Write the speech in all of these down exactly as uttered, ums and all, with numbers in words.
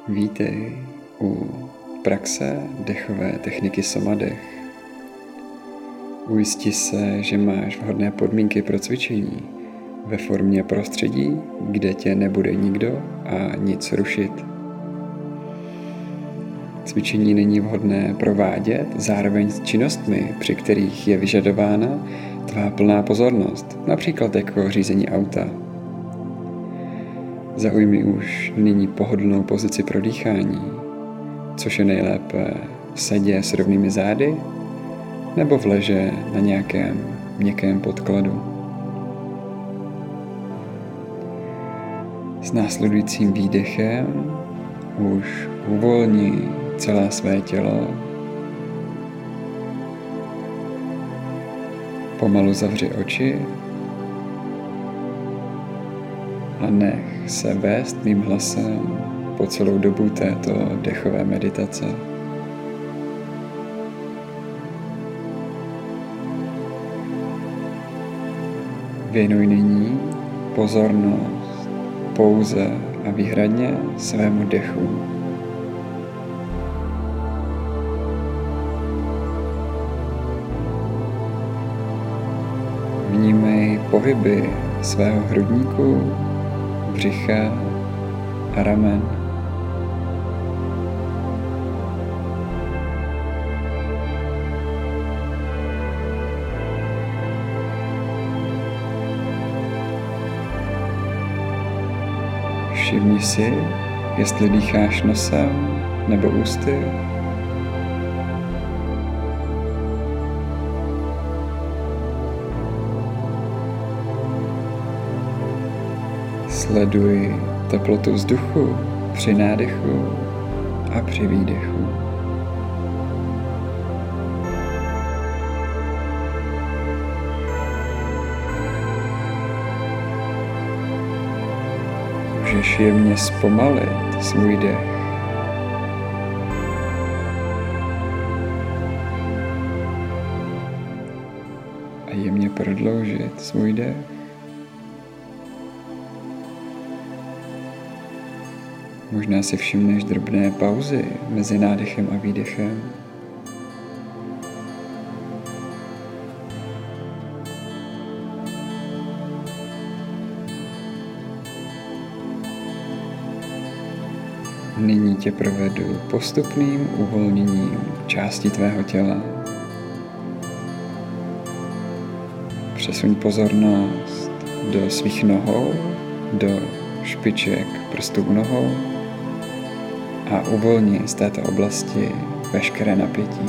Vítej u praxe dechové techniky Somadech. Ujisти se, že máš vhodné podmínky pro cvičení ve formě prostředí, kde tě nebude nikdo a nic rušit. Cvičení není vhodné provádět zároveň s činnostmi, při kterých je vyžadována tvá plná pozornost, například jako řízení auta. Zaujmi už nyní pohodlnou pozici pro dýchání, což je nejlépe v sedě s rovnými zády nebo v leže na nějakém měkkém podkladu. S následujícím výdechem už uvolni celé své tělo. Pomalu zavři oči a nech se vést mým hlasem po celou dobu této dechové meditace. Věnuj nyní pozornost pouze a výhradně svému dechu. Vnímej pohyby svého hrudníku, břicha a ramen. Všimni si, jestli dýcháš nosem nebo ústy. Sleduj teplotu vzduchu při nádechu a při výdechu. Můžeš jemně zpomalit svůj dech. A jemně prodloužit svůj dech. Možná si všimneš drobné pauzy mezi nádechem a výdechem. Nyní tě provedu postupným uvolněním části tvého těla. Přesuň pozornost do svých nohou, do špiček prstů nohou a uvolni z této oblasti veškeré napětí.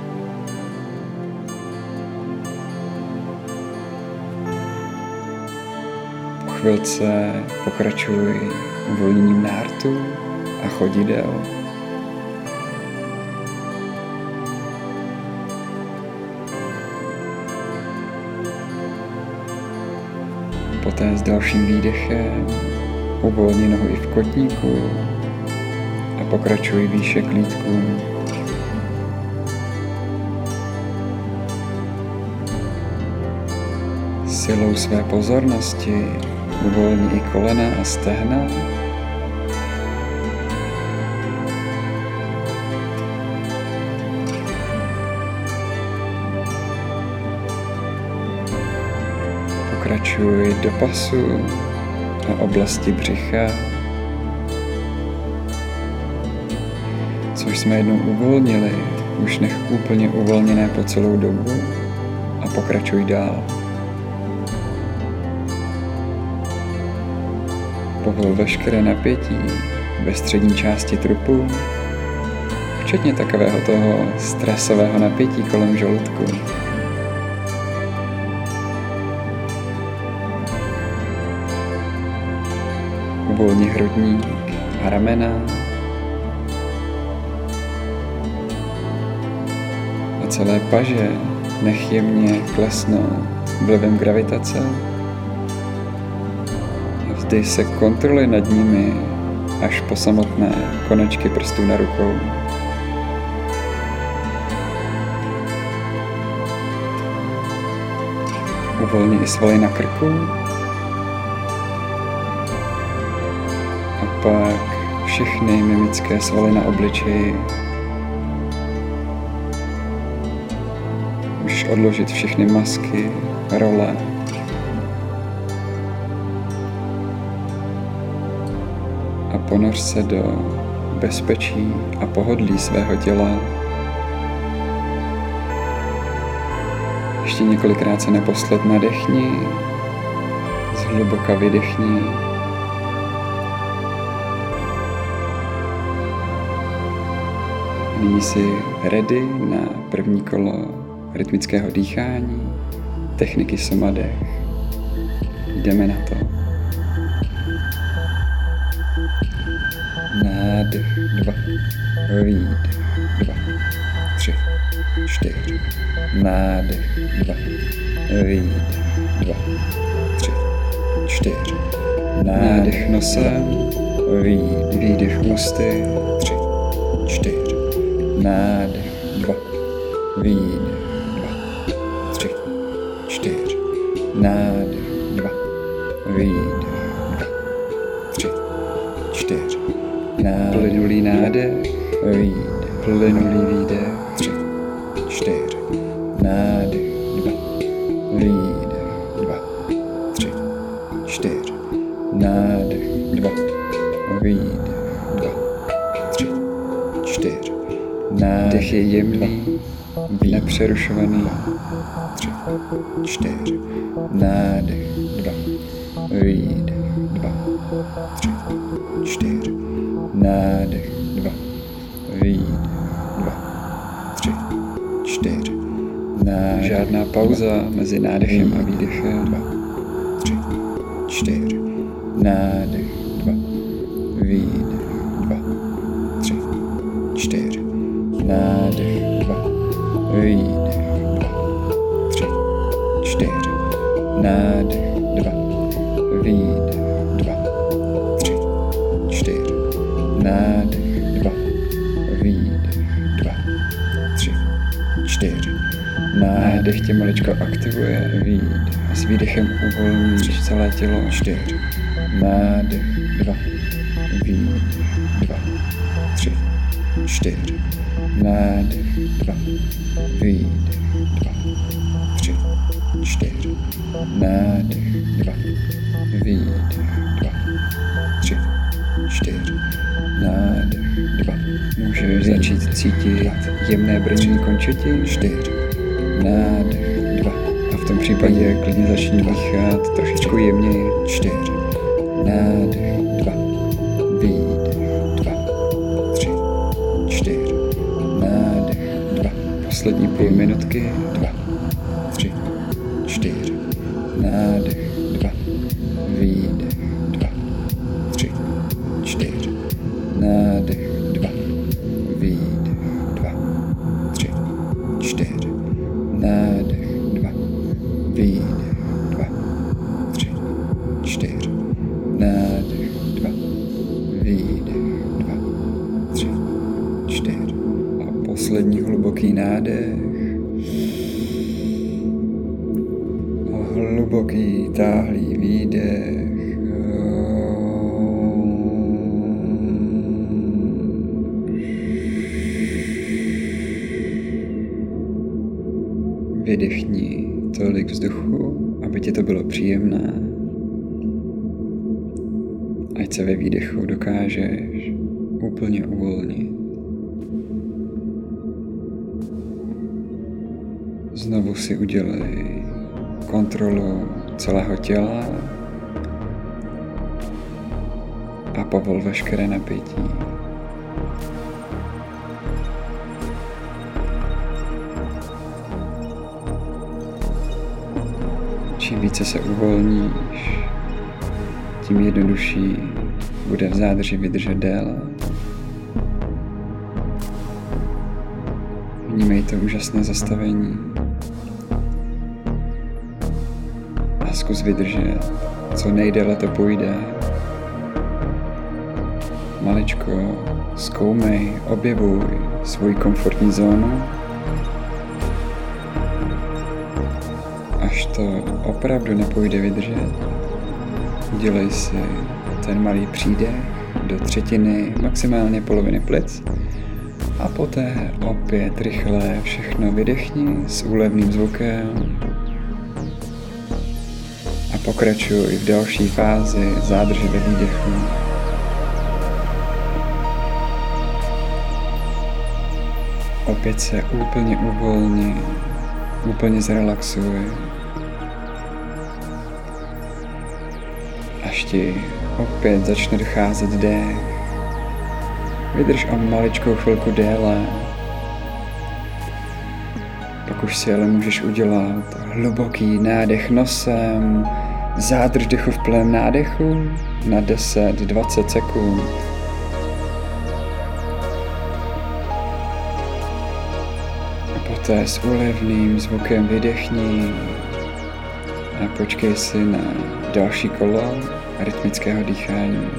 Po chvilce pokračuj uvolněním nártů a chodidel. Poté s dalším výdechem uvolni nohu i v kotníku a pokračuj výše k lítkům. Silou své pozornosti uvolni i kolena a stehna. Pokračuj do pasu a oblasti břicha, což jsme jednou uvolnili, už nech úplně uvolněné po celou dobu a pokračuj dál. Povol veškeré napětí ve střední části trupu, včetně takového toho stresového napětí kolem žaludku. Uvolni hrudník a ramena a celé paže nech jemně klesnout vlivem gravitace a vzdej se kontroly nad nimi až po samotné konečky prstů na rukou. Uvolni i svaly na krku a pak všechny mimické svaly na obličeji. Můžeš odložit všechny masky, role. A ponoř se do bezpečí a pohodlí svého těla. Ještě několikrát se naposled nadechni, zhluboka vydechni. Nyní jsi ready na první kolo rytmického dýchání, techniky Somadech. Jdeme na to. Nádech, dva, výdech, dva, tři, čtyři. Nádech, dva, výdech, dva, tři, čtyři. Nádech nosem, výdech, výdech ústy, tři, čtyři. Nádech, dva, výdech, dva, tři, čtyři. Nádech, dva, výdech, dva, tři, čtyři. Plynulý nádech, výdech, plynulý výdech, tři, čtyři. Nádech, dva, výdech, dva, tři, čtyři. Nádech, dva, výdech, dva, tři, čtyři. Nádech je jemný, nepřerušovaný, tři, čtyři. Nádech, dva, výdech, dva, tři, čtyři. Nádech, dva, výdech, dva, tři, čtyři. Nádech, žádná pauza mezi nádechem a výdechem, dva, tři, čtyři. Nádech, dva, výdech, dva, tři, čtyři. Nádech, dva, výdech, dva, tři, čtyři. Nádech, dva, výdech, dva, tři, čtyři. Nádech, dva, výdech, dva, tři, čtyři. Nádech tě maličko aktivuje, výdech. A s výdechem uvolníš celé tělo, čtyři. Nádech, dva, výdech, dva, tři, čtyři. Nádech, dva, výdech, dva, tři, čtyři. Nádech, dva, výdech, dva, tři, čtyři. Nádech, dva. Můžeš začít cítit jemné brnění končetin, čtyři. Nádech, dva. A v tom případě klidně začni dýchat trošičku jemněji, čtyři. Nádech, dva, výdech, dva, tři, čtyři. Nádech, dva. Poslední půl minutky, dva, tři, čtyři. Nádech, dva, výdech, dva, tři, čtyři. Nádech, dva, výdech, dva, tři, čtyři. Nádech, dva, výdech, dva, tři, čtyři. Nádech, dva, výdech, dva, tři, čtyři. A poslední hluboký nádech. A hluboký táhlý výdech. Vydechni tolik vzduchu, aby ti to bylo příjemné. Ať se ve výdechu dokážeš úplně uvolnit. Znovu si udělej kontrolu celého těla a povol veškeré napětí. Čím více se uvolníš, tím jednodušší bude v zádrži vydržet déle. Vnímej to úžasné zastavení a zkus vydržet, co nejdéle to půjde. Maličko zkoumej, objevuj svou komfortní zónu. Až to opravdu nepůjde vydržet, udělej si ten malý přídech do třetiny, maximálně poloviny plic. A poté opět rychle všechno vydechni s úlevným zvukem. A pokračuj v další fázi zádrže ve výdechu. Opět se úplně uvolni, úplně zrelaxuj. Až ti opět začne docházet dech. Vydrž o maličkou chvilku déle. Pak už si ale můžeš udělat hluboký nádech nosem, zádrž dechu v plném nádechu na deset až dvacet sekund. A poté s úlevným zvukem vydechni a počkej si na další kolo rytmického dýchání.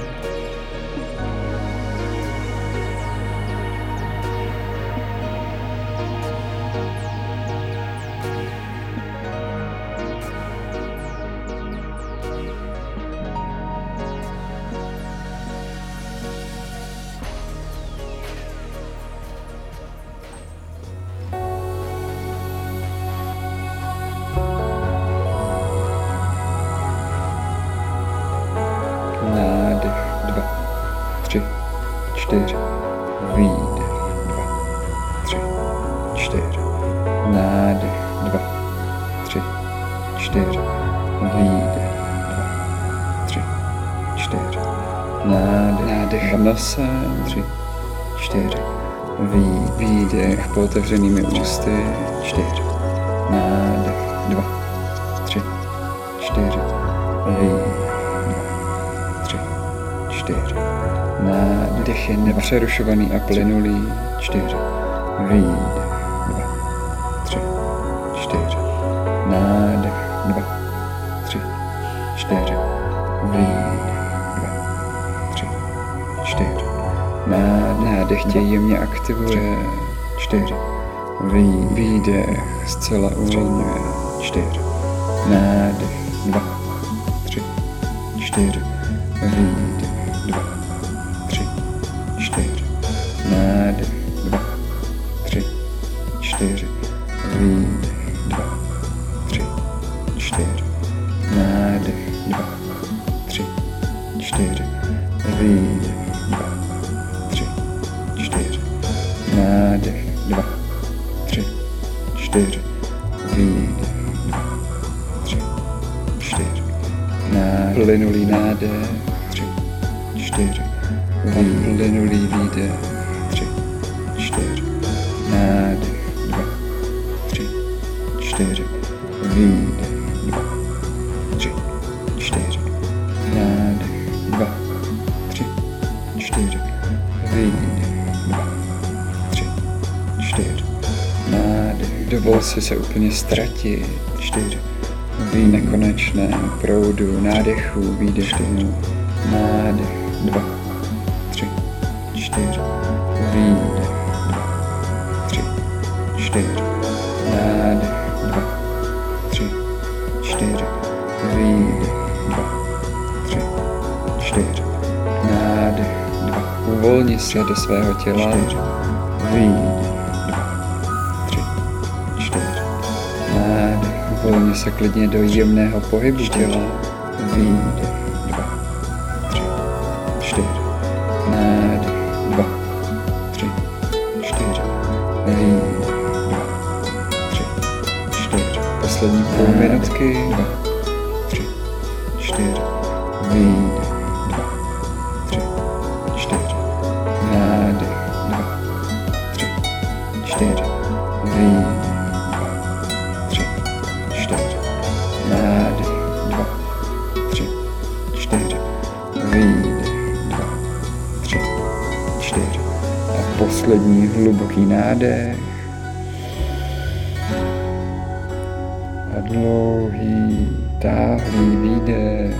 Tři, čtyři, výdech, dva, tři, čtyři, nádech, dva, tři, čtyři, výdech, dva, tři, čtyři, nádech, nádech nosem, tři, čtyři, výdech, výdech po otevřenými ústy, čtyři, nádech, dva, tři, čtyři, výdech, dva, tři, čtyři. Nádech je nepřerušovaný a plynulý. Čtyři. Výdech. Dva. Tři. Čtyři. Nádech. Dva. Tři. Čtyři. Výdech. Dva. Tři. Čtyři. Nádech tě jemně aktivuje. Čtyři. Výdech zcela uvolňuje. Čtyři. Nádech. Dva. Tři. Čtyři. Výdech. Dva. Čtyři, nádech, dva, tři, čtyři, výdech, dva, tři, čtyři, nádech, dva, tři, čtyři, výdech, dva, tři, čtyři, nádech, dva, tři, čtyři, výdech, dva, tři, čtyři, nádech, plynulý nádech, tři, čtyři, plynulý výdech, tři, čtyři, nádech, dva, tři, čtyři, výdech, dva, tři, čtyři, nádech, dva, tři, čtyři, výdech, dva, tři, čtyři, nádech. Dovol si se úplně ztratit, čtyři, v nekonečném proudu nádechů, výdechů, nádech, dva, čtyři, výdech, dva, tři, čtyři, nádech, dva, tři, čtyři, výdech, dva, tři, čtyři, nádech, dva. Uvolni se do svého těla, čtyři, výdech, dva, tři, čtyři, nádech. Uvolni se klidně do jemného pohybu těla, výdech, dva, tři, čtyři, nádech, dva, tři, čtyři, výdech, dva, tři, čtyři. Poslední půl minutky, dva, tři, čtyři, výdech, dva, tři, čtyři, nádech, dva, tři, čtyři, výdech, dva, tři, čtyři, nádech, dva, tři, čtyři, výdech, dva, tři, čtyři. A poslední hluboký nádech. A dlouhý, táhlý výdech.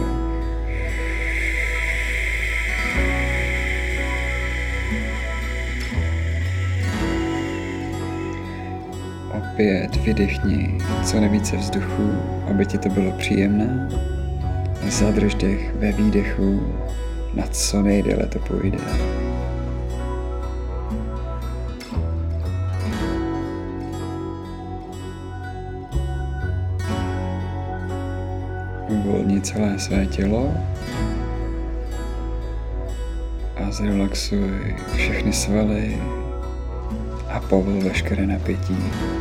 Opět vydechni co nejvíce vzduchu, aby ti to bylo příjemné. Zadrž dech ve výdechu na co nejdéle to půjde. Uvolni celé své tělo a zrelaxuj všechny svaly a povol veškeré napětí.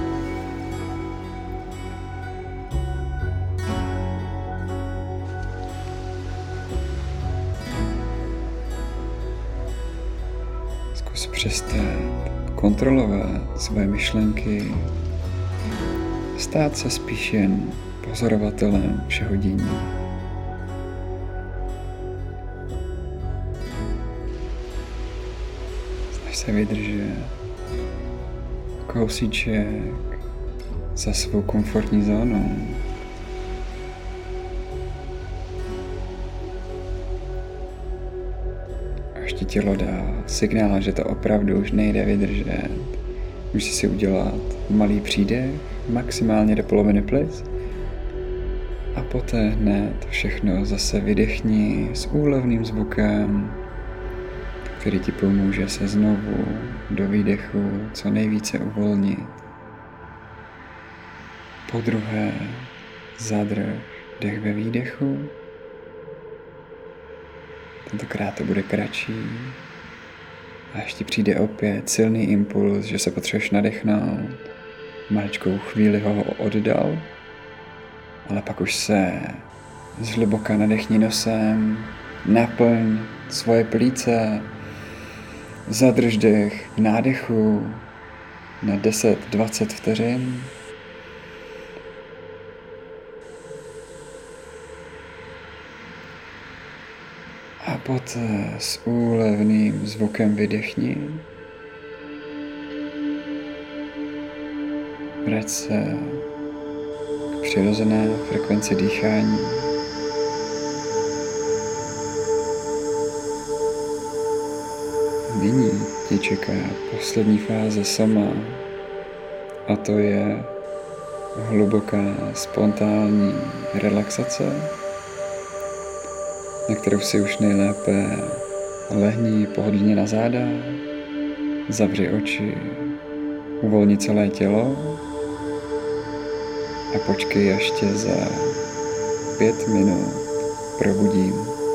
Zkus přestat kontrolovat své myšlenky, stát se spíš jen pozorovatelem všeho dění. Snaž se vydržet kousíček za svou komfortní zónou. Až ti tělo dá signál, že to opravdu už nejde vydržet, můžeš si udělat malý přídech, maximálně do poloviny plic, a poté hned všechno zase vydechni s úlevným zvukem, který ti pomůže se znovu do výdechu co nejvíce uvolnit. Podruhé zadrž dech ve výdechu. Tentokrát to bude kratší. A až ti přijde opět silný impuls, že se potřebuješ nadechnout, maličkou chvíli ho oddal, ale pak už se zhluboka nadechni nosem, naplň svoje plíce, zadrž dech v nádechu na deset až dvacet vteřin. A poté s úlevným zvukem vydechni. Vrať se k přirozené frekvenci dýchání. Nyní tě čeká poslední fáze sama, a to je hluboká spontánní relaxace, na kterou si už nejlépe lehni pohodlně na záda, zavři oči, uvolni celé tělo a počkej, až tě za pět minut probudím.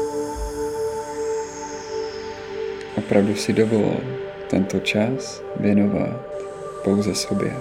Opravdu si dovol tento čas věnovat pouze sobě.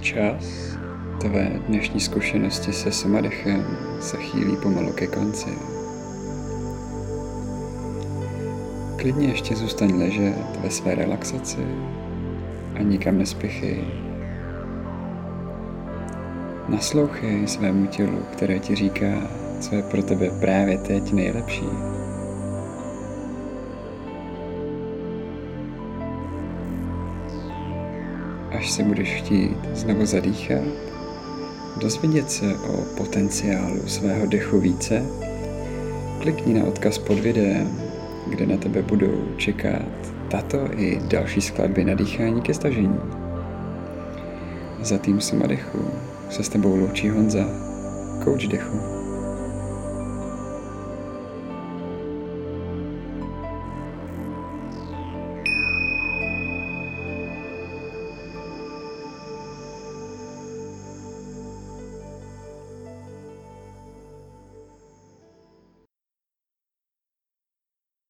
Čas tvé dnešní zkušenosti se samadechem se chýlí pomalu ke konci. Klidně ještě zůstaň ležet ve své relaxaci a nikam nespěchej. Naslouchej svému tělu, které ti říká, co je pro tebe právě teď nejlepší. Až se budeš chtít znovu zadýchat, dozvědět se o potenciálu svého dechu více, klikni na odkaz pod videem, kde na tebe budou čekat tato i další skladby na dýchání ke stažení. Za tým Suma dechu se s tebou loučí Honza, kouč dechu.